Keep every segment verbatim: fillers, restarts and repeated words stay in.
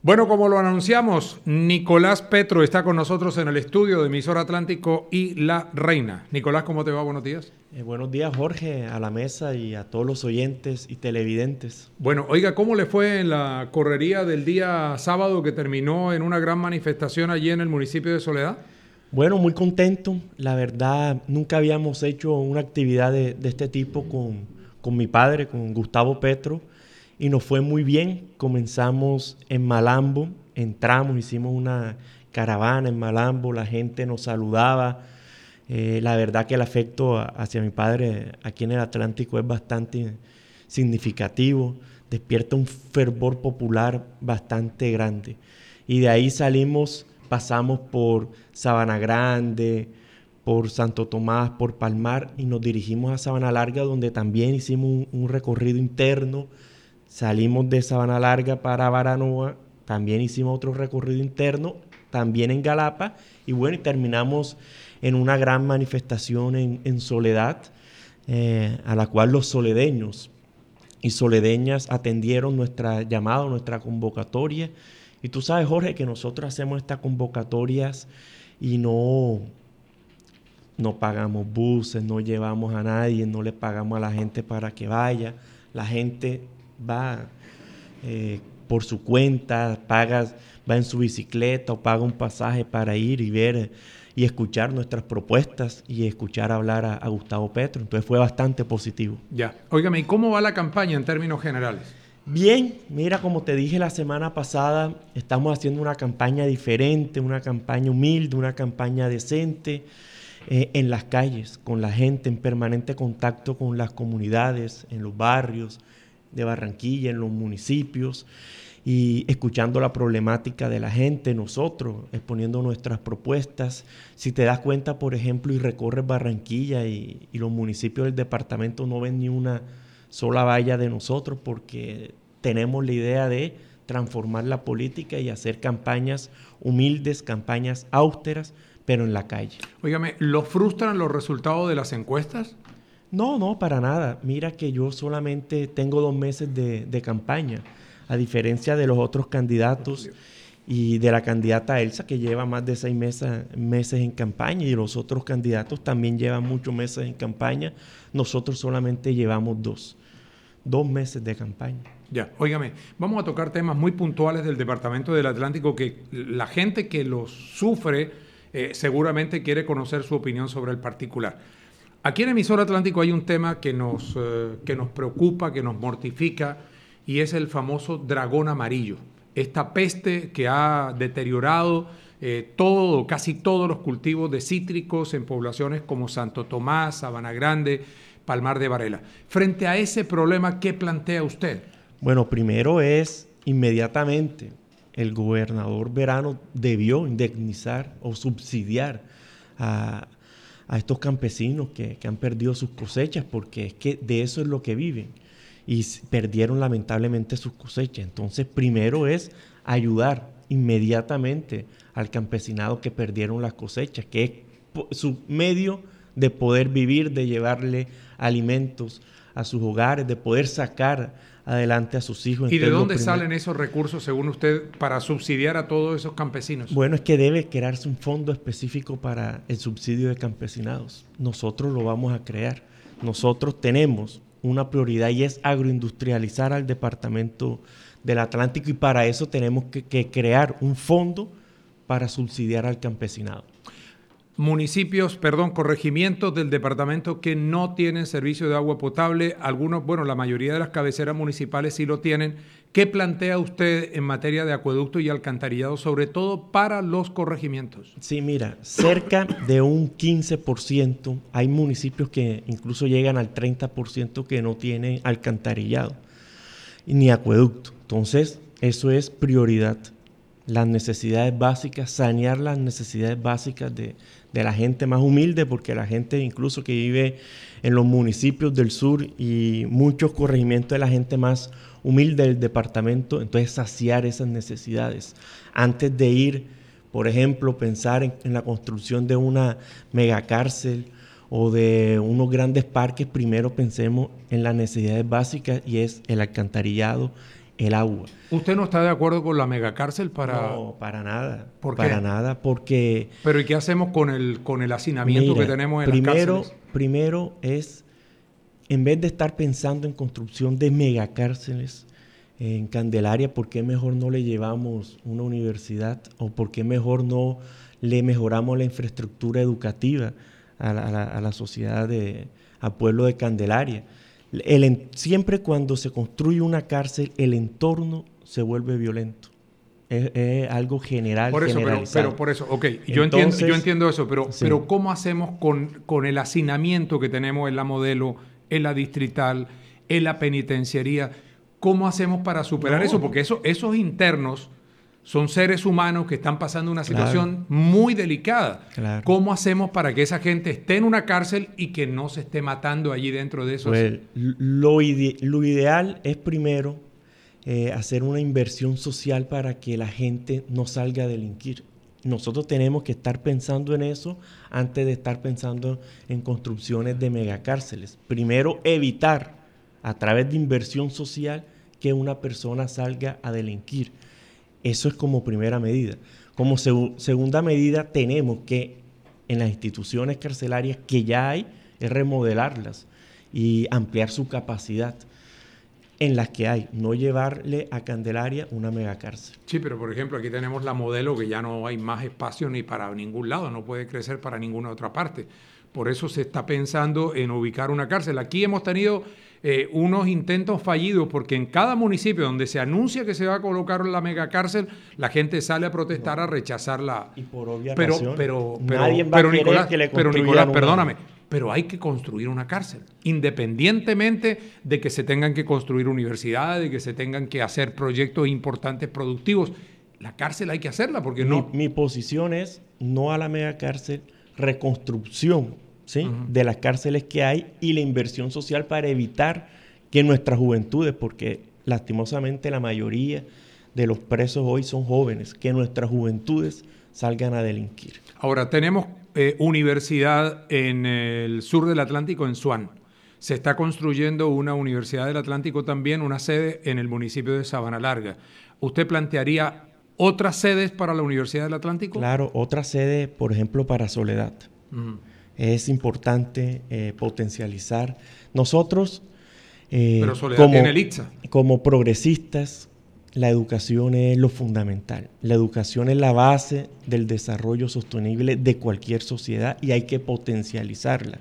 Bueno, como lo anunciamos, Nicolás Petro está con nosotros en el estudio de Emisora Atlántico y La Reina. Nicolás, ¿cómo te va? Buenos días. Eh, buenos días, Jorge, a la mesa y a todos los oyentes y televidentes. Bueno, oiga, ¿cómo le fue en la correría del día sábado que terminó en una gran manifestación allí en el municipio de Soledad? Bueno, muy contento. La verdad, nunca habíamos hecho una actividad de, de este tipo con, con mi padre, con Gustavo Petro, y nos fue muy bien. Comenzamos en Malambo, entramos, hicimos una caravana en Malambo, la gente nos saludaba. Eh, la verdad que el afecto a- hacia mi padre aquí en el Atlántico es bastante significativo, despierta un fervor popular bastante grande. Y de ahí salimos, pasamos por Sabana Grande, por Santo Tomás, por Palmar y nos dirigimos a Sabana Larga, donde también hicimos un, un recorrido interno. Salimos de Sabana Larga para Baranoa, también hicimos otro recorrido interno, también en Galapa, y bueno, y terminamos en una gran manifestación en, en Soledad, eh, a la cual los soledeños y soledeñas atendieron nuestra llamada, nuestra convocatoria. Y tú sabes, Jorge, que nosotros hacemos estas convocatorias y no, no pagamos buses, no llevamos a nadie, no le pagamos a la gente para que vaya. La gente va eh, por su cuenta, paga, va en su bicicleta o paga un pasaje para ir y ver eh, y escuchar nuestras propuestas y escuchar hablar a, a Gustavo Petro. Entonces fue bastante positivo. Ya. Óigame, ¿y cómo va la campaña en términos generales? Bien, mira, como te dije la semana pasada, estamos haciendo una campaña diferente, una campaña humilde, una campaña decente eh, en las calles, con la gente, en permanente contacto con las comunidades, en los barrios de Barranquilla, en los municipios, y escuchando la problemática de la gente, nosotros exponiendo nuestras propuestas. Si te das cuenta, por ejemplo, y recorres Barranquilla y, y los municipios del departamento, no ven ni una sola valla de nosotros porque tenemos la idea de transformar la política y hacer campañas humildes, campañas austeras, pero en la calle. Óigame, ¿lo frustran los resultados de las encuestas? No, no, para nada. Mira que yo solamente tengo dos meses de, de campaña, a diferencia de los otros candidatos y de la candidata Elsa, que lleva más de seis meses, meses en campaña, y los otros candidatos también llevan muchos meses en campaña. Nosotros solamente llevamos dos, dos meses de campaña. Ya, óigame, vamos a tocar temas muy puntuales del Departamento del Atlántico que la gente que los sufre eh, seguramente quiere conocer su opinión sobre el particular. Aquí en Emisora Atlántico hay un tema que nos, eh, que nos preocupa, que nos mortifica, y es el famoso dragón amarillo. Esta peste que ha deteriorado eh, todo, casi todos los cultivos de cítricos en poblaciones como Santo Tomás, Sabana Grande, Palmar de Varela. Frente a ese problema, ¿qué plantea usted? Bueno, primero es inmediatamente el gobernador Verano debió indemnizar o subsidiar a, a estos campesinos que, que han perdido sus cosechas, porque es que de eso es lo que viven y perdieron lamentablemente sus cosechas. Entonces, primero es ayudar inmediatamente al campesinado que perdieron las cosechas, que es su medio de poder vivir, de llevarle alimentos a sus hogares, de poder sacar adelante a sus hijos. ¿Y de Entonces, dónde primer... salen esos recursos, según usted, para subsidiar a todos esos campesinos? Bueno, es que debe crearse un fondo específico para el subsidio de campesinados. Nosotros lo vamos a crear. Nosotros tenemos una prioridad y es agroindustrializar al departamento del Atlántico, y para eso tenemos que, que crear un fondo para subsidiar al campesinado. Municipios, perdón, corregimientos del departamento que no tienen servicio de agua potable, algunos, bueno, la mayoría de las cabeceras municipales sí lo tienen. ¿Qué plantea usted en materia de acueducto y alcantarillado, sobre todo para los corregimientos? Sí, mira, cerca de un quince por ciento, hay municipios que incluso llegan al treinta por ciento que no tienen alcantarillado ni acueducto. Entonces, eso es prioridad. Las necesidades básicas, sanear las necesidades básicas de, de la gente más humilde, porque la gente incluso que vive en los municipios del sur y muchos corregimientos de la gente más humilde del departamento, entonces saciar esas necesidades. Antes de ir, por ejemplo, pensar en, en la construcción de una megacárcel o de unos grandes parques, primero pensemos en las necesidades básicas, y es el alcantarillado, el agua. ¿Usted no está de acuerdo con la megacárcel para...? No, para nada. ¿Por qué? Para nada, porque... ¿Pero y qué hacemos con el, con el hacinamiento mira, que tenemos en primero, las cárceles? Primero es, en vez de estar pensando en construcción de megacárceles en Candelaria, ¿por qué mejor no le llevamos una universidad? ¿O por qué mejor no le mejoramos la infraestructura educativa a la, a la, a la sociedad, de, al pueblo de Candelaria? El, siempre cuando se construye una cárcel, el entorno se vuelve violento. Es, es algo general, por eso, generalizado. Pero, pero por eso, ok, yo, Entonces, entiendo, yo entiendo eso, pero, sí. pero ¿cómo hacemos con, con el hacinamiento que tenemos en la Modelo, en la Distrital, en la penitenciaría? ¿Cómo hacemos para superar no. eso? Porque eso, esos internos son seres humanos que están pasando una situación claro. muy delicada. Claro. ¿Cómo hacemos para que esa gente esté en una cárcel y que no se esté matando allí dentro de esos? Pues, lo, ide lo ideal es primero eh, hacer una inversión social para que la gente no salga a delinquir. Nosotros tenemos que estar pensando en eso antes de estar pensando en construcciones de megacárceles. Primero, evitar a través de inversión social que una persona salga a delinquir. Eso es como primera medida. Como seg segunda medida, tenemos que, en las instituciones carcelarias que ya hay, es remodelarlas y ampliar su capacidad en las que hay, no llevarle a Candelaria una megacárcel. Sí, pero por ejemplo, aquí tenemos la Modelo, que ya no hay más espacio ni para ningún lado, no puede crecer para ninguna otra parte. Por eso se está pensando en ubicar una cárcel. Aquí hemos tenido eh, unos intentos fallidos, porque en cada municipio donde se anuncia que se va a colocar la megacárcel, la gente sale a protestar, a rechazarla. Y por obvia pero, razón, pero, pero, nadie va pero, a querer Nicolás, que le pero Nicolás, una... perdóname, pero hay que construir una cárcel, independientemente de que se tengan que construir universidades, de que se tengan que hacer proyectos importantes productivos. La cárcel hay que hacerla, porque mi, no... Mi posición es no a la megacárcel, reconstrucción, ¿sí? Uh-huh. de las cárceles que hay y la inversión social para evitar que nuestras juventudes, porque lastimosamente la mayoría de los presos hoy son jóvenes, que nuestras juventudes salgan a delinquir. Ahora, tenemos eh, universidad en el sur del Atlántico, en Swan. Se está construyendo una universidad del Atlántico también, una sede en el municipio de Sabana Larga. ¿Usted plantearía otras sedes para la Universidad del Atlántico? Claro, otra sede, por ejemplo, para Soledad. Uh-huh. Es importante eh, potencializar. Nosotros, eh, Pero Soledad como, tiene el I T S A. Como progresistas, la educación es lo fundamental. La educación es la base del desarrollo sostenible de cualquier sociedad y hay que potencializarla.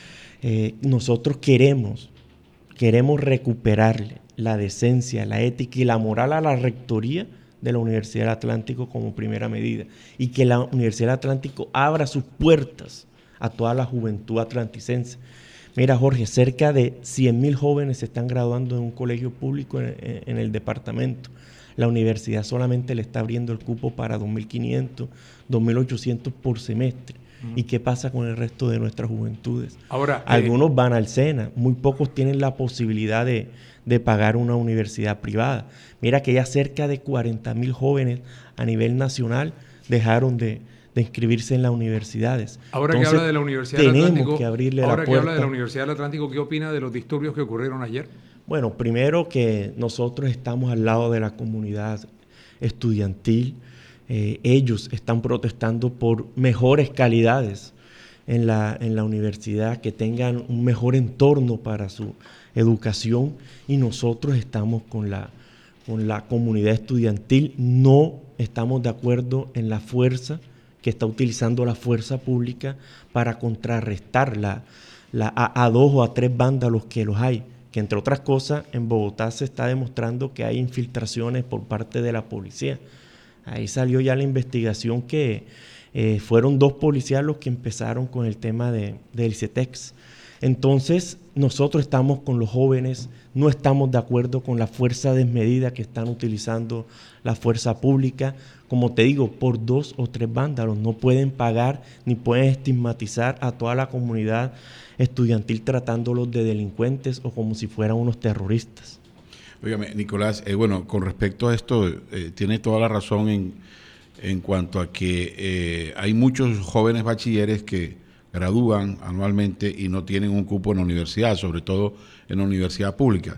Eh, nosotros queremos, queremos recuperarle la decencia, la ética y la moral a la rectoría de la Universidad del Atlántico como primera medida, y que la Universidad del Atlántico abra sus puertas a toda la juventud atlanticense. Mira, Jorge, cerca de cien mil jóvenes se están graduando en un colegio público en, en, en el departamento. La universidad solamente le está abriendo el cupo para dos mil quinientos, dos mil ochocientos por semestre. Uh-huh. ¿Y qué pasa con el resto de nuestras juventudes? Ahora, Algunos eh, van al SENA, muy pocos tienen la posibilidad de, de pagar una universidad privada. Mira que ya cerca de cuarenta mil jóvenes a nivel nacional dejaron de, de inscribirse en las universidades. Ahora Entonces, que habla de la Universidad del Atlántico, tenemos que abrirle ahora la que puerta. habla de la Universidad del Atlántico, ¿qué opina de los disturbios que ocurrieron ayer? Bueno, primero que nosotros estamos al lado de la comunidad estudiantil. Eh, ellos están protestando por mejores calidades en la, en la universidad, que tengan un mejor entorno para su educación, y nosotros estamos con la, con la comunidad estudiantil. No estamos de acuerdo en la fuerza que está utilizando la fuerza pública para contrarrestar la, la, a, a dos o a tres vándalos que los hay, que entre otras cosas en Bogotá se está demostrando que hay infiltraciones por parte de la policía. Ahí salió ya la investigación que eh, fueron dos policías los que empezaron con el tema de, del ICETEX. Entonces, nosotros estamos con los jóvenes, no estamos de acuerdo con la fuerza desmedida que están utilizando la fuerza pública, como te digo, por dos o tres vándalos. No pueden pagar ni pueden estigmatizar a toda la comunidad estudiantil tratándolos de delincuentes o como si fueran unos terroristas. Óigame, Nicolás, eh, bueno, con respecto a esto, eh, tiene toda la razón en, en cuanto a que eh, hay muchos jóvenes bachilleres que gradúan anualmente y no tienen un cupo en la universidad, sobre todo en la universidad pública.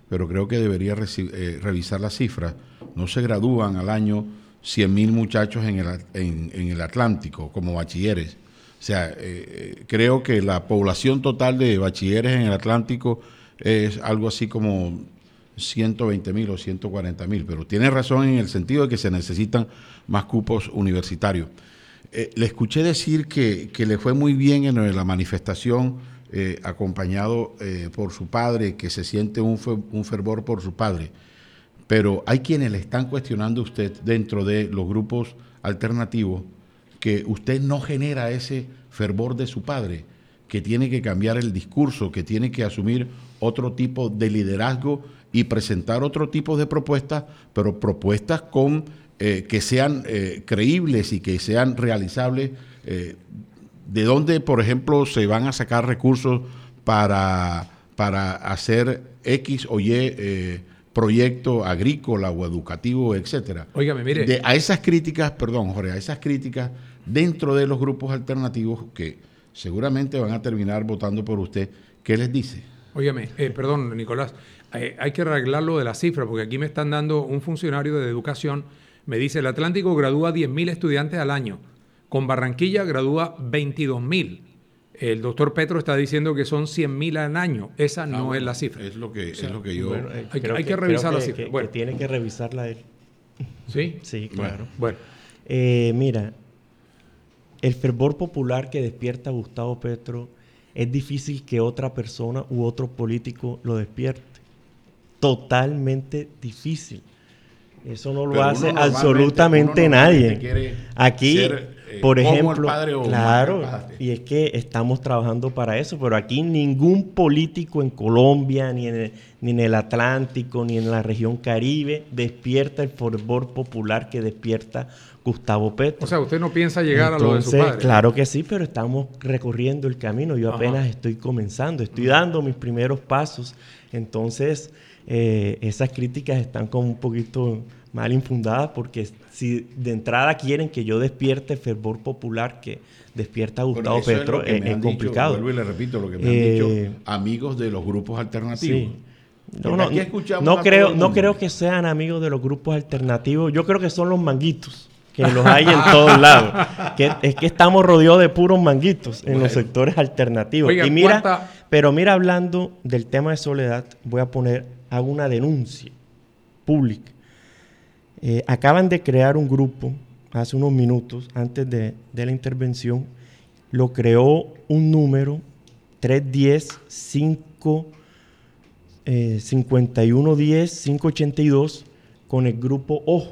pero creo que debería reci- eh, revisar las cifras. No se gradúan al año cien mil muchachos en el, en, en el Atlántico como bachilleres. O sea, eh, creo que la población total de bachilleres en el Atlántico es algo así como ciento veinte mil o ciento cuarenta mil, pero tiene razón en el sentido de que se necesitan más cupos universitarios. Eh, le escuché decir que, que le fue muy bien en la manifestación, eh, acompañado eh, por su padre, que se siente un, fe, un fervor por su padre, pero hay quienes le están cuestionando a usted dentro de los grupos alternativos que usted no genera ese fervor de su padre, que tiene que cambiar el discurso, que tiene que asumir otro tipo de liderazgo y presentar otro tipo de propuestas, pero propuestas con eh, que sean eh, creíbles y que sean realizables. Eh, ¿De dónde, por ejemplo, se van a sacar recursos para, para hacer X o Y eh, proyecto agrícola o educativo, etcétera? Óigame, mire. De, a esas críticas, perdón, Jorge, a esas críticas dentro de los grupos alternativos que seguramente van a terminar votando por usted, ¿qué les dice? Óigame, eh, perdón, Nicolás, eh, hay que arreglarlo de la cifra, porque aquí me están dando un funcionario de educación, me dice, el Atlántico gradúa diez mil estudiantes al año, con Barranquilla gradúa veintidós mil. El doctor Petro está diciendo que son cien mil al año. Esa no ah, bueno, es la cifra. Es lo que, o sea, es lo que yo... Bueno, eh, hay, que, hay que revisar que, la cifra. Que, bueno. que tiene que revisarla él. ¿Sí? Sí, claro. Bueno. Eh, mira, el fervor popular que despierta Gustavo Petro es difícil que otra persona u otro político lo despierte. Totalmente difícil. Eso no lo Pero hace absolutamente nadie. Aquí, ser, eh, por ejemplo, claro, y es que estamos trabajando para eso, pero aquí ningún político en Colombia, ni en el, ni en el Atlántico, ni en la región Caribe, despierta el fervor popular que despierta Gustavo Petro. O sea, ¿usted no piensa llegar Entonces, a lo de su padre? Claro que sí, pero estamos recorriendo el camino. Yo Ajá. apenas estoy comenzando, estoy uh-huh. dando mis primeros pasos. Entonces, eh, esas críticas están como un poquito mal infundadas, porque si de entrada quieren que yo despierte el fervor popular que despierta Gustavo Petro, es, es, es complicado. Vuelvo y le repito lo que me eh, han dicho amigos de los grupos alternativos. Sí. No, no, no, creo, no creo que sean amigos de los grupos alternativos. Yo creo que son los manguitos, que los hay en todos lados. Que, es que estamos rodeados de puros manguitos en bueno. los sectores alternativos. Oiga, y mira, ¿cuánta? Pero mira, hablando del tema de Soledad, voy a poner, hago una denuncia pública. Eh, acaban de crear un grupo hace unos minutos, antes de, de la intervención, lo creó un número tres uno cero, cinco, eh, cincuenta y uno diez, quinientos ochenta y dos con el grupo Ojo,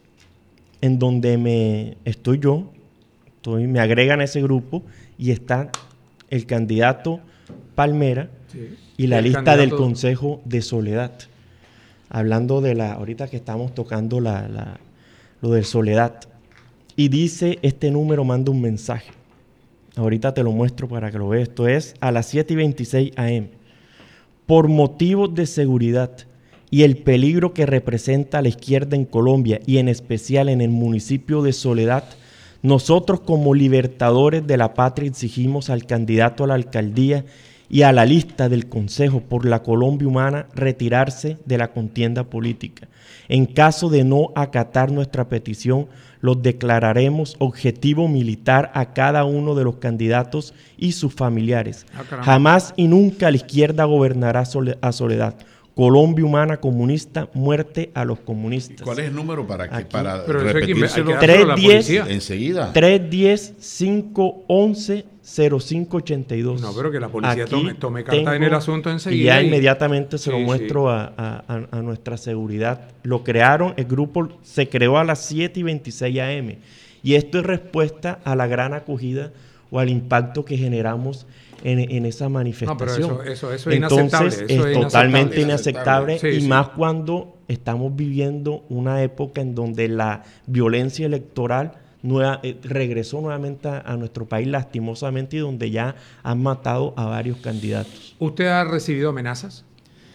en donde me estoy yo, estoy, me agregan a ese grupo y está el candidato Palmera sí. y la el lista candidato... del Consejo de Soledad. Hablando de la, ahorita que estamos tocando la, la, lo de Soledad. Y dice, este número manda un mensaje. Ahorita te lo muestro para que lo veas. Esto es a las siete y veintiséis a eme. Por motivos de seguridad y el peligro que representa la izquierda en Colombia y en especial en el municipio de Soledad, nosotros como libertadores de la patria exigimos al candidato a la alcaldía y a la lista del Consejo por la Colombia Humana retirarse de la contienda política. En caso de no acatar nuestra petición, los declararemos objetivo militar a cada uno de los candidatos y sus familiares. Ah, Jamás y nunca la izquierda gobernará a Soledad. Colombia Humana Comunista, muerte a los comunistas. ¿Cuál es el número para que Aquí. para Pero repetírselo? tres diez enseguida. tres uno cero, cinco once, cero cinco ochenta y dos. No, pero que la policía tome, tome carta en el asunto enseguida. Y ya y... inmediatamente se sí, lo muestro sí. a, a, a nuestra seguridad. Lo crearon, el grupo se creó a las siete y veintiséis a eme. Y esto es respuesta a la gran acogida o al impacto que generamos En, en esa manifestación. No, pero eso, eso, eso es Entonces, inaceptable. Eso es, es totalmente inaceptable, inaceptable sí, y sí. más cuando estamos viviendo una época en donde la violencia electoral nueva, eh, regresó nuevamente a, a nuestro país lastimosamente y donde ya han matado a varios candidatos. ¿Usted ha recibido amenazas?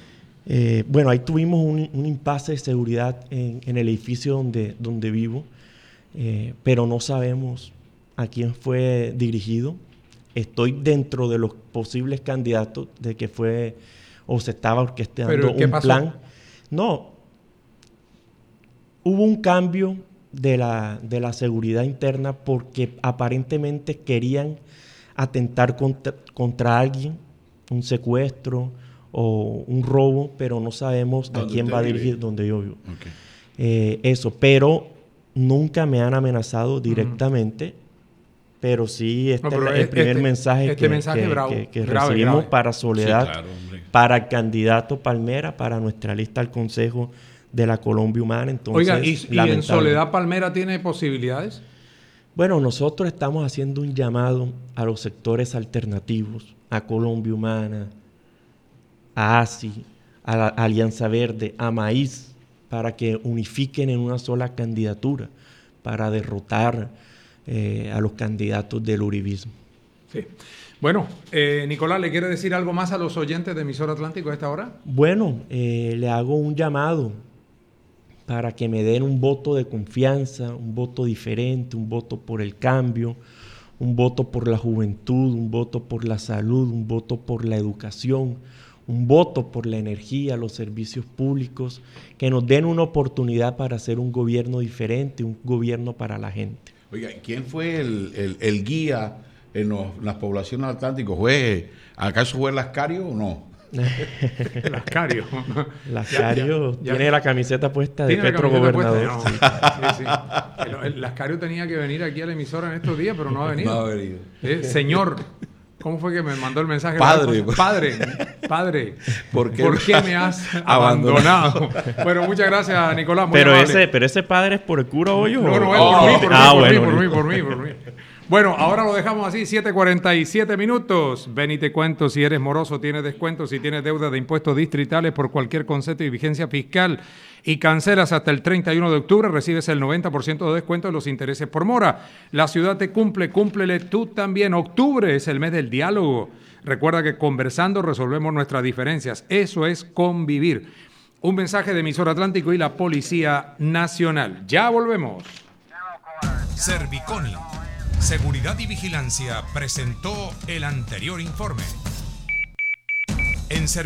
Eh, bueno, ahí tuvimos un, un impasse de seguridad en, en el edificio donde, donde vivo, eh, pero no sabemos a quién fue dirigido. Estoy dentro de los posibles candidatos de que fue o se estaba orquestando ¿Pero qué un pasó? plan. No, hubo un cambio de la, de la seguridad interna porque aparentemente querían atentar contra, contra alguien, un secuestro o un robo, pero no sabemos a quién va a dirigir vive? donde yo vivo. Okay. Eh, eso, pero nunca me han amenazado directamente, uh-huh. pero sí este no, pero es el primer este, mensaje este que, mensaje que, bravo, que, que grave, recibimos grave. para Soledad, sí, claro, para el candidato Palmera, para nuestra lista al Consejo de la Colombia Humana. Entonces, Oiga, ¿y, ¿y en Soledad Palmera tiene posibilidades? Bueno, nosotros estamos haciendo un llamado a los sectores alternativos, a Colombia Humana, a A S I, a la Alianza Verde, a Maíz, para que unifiquen en una sola candidatura para derrotar eh, a los candidatos del uribismo. Sí. Bueno, eh, Nicolás, ¿le quiere decir algo más a los oyentes de Emisora Atlántico a esta hora? Bueno, eh, le hago un llamado para que me den un voto de confianza, un voto diferente, un voto por el cambio, un voto por la juventud, un voto por la salud, un voto por la educación, un voto por la energía, los servicios públicos, que nos den una oportunidad para hacer un gobierno diferente, un gobierno para la gente. Oiga, ¿quién fue el, el, el guía en, los, en las poblaciones atlánticas? ¿Fue, ¿Acaso fue Lascario o no? Lascario. Lascario ya, ya, tiene ya. la camiseta puesta de Petro Gobernador. No. Sí, sí, sí. El, el Lascario tenía que venir aquí a la emisora en estos días, pero no ha venido. No ha venido. Eh, señor, ¿cómo fue que me mandó el mensaje? Padre. Padre, padre, ¿por qué, ¿por qué me has abandonado? Bueno, muchas gracias, Nicolás. Muy pero, amable. ese, pero ese padre es por el cura Hoyos. No, no, es oh, por, mí, por, ah, mí, por, bueno, mí, por mí, por mí, por mí, por mí. Bueno, ahora lo dejamos así, siete cuarenta y siete minutos. Ven y te cuento, si eres moroso, tienes descuento. Si tienes deuda de impuestos distritales por cualquier concepto y vigencia fiscal y cancelas hasta el treinta y uno de octubre, recibes el noventa por ciento de descuento de los intereses por mora. La ciudad te cumple, cúmplele tú también. Octubre es el mes del diálogo. Recuerda que conversando resolvemos nuestras diferencias. Eso es convivir. Un mensaje de Emisora Atlántico y la Policía Nacional. Ya volvemos. Serviconi, Seguridad y Vigilancia, presentó el anterior informe. En Serviconi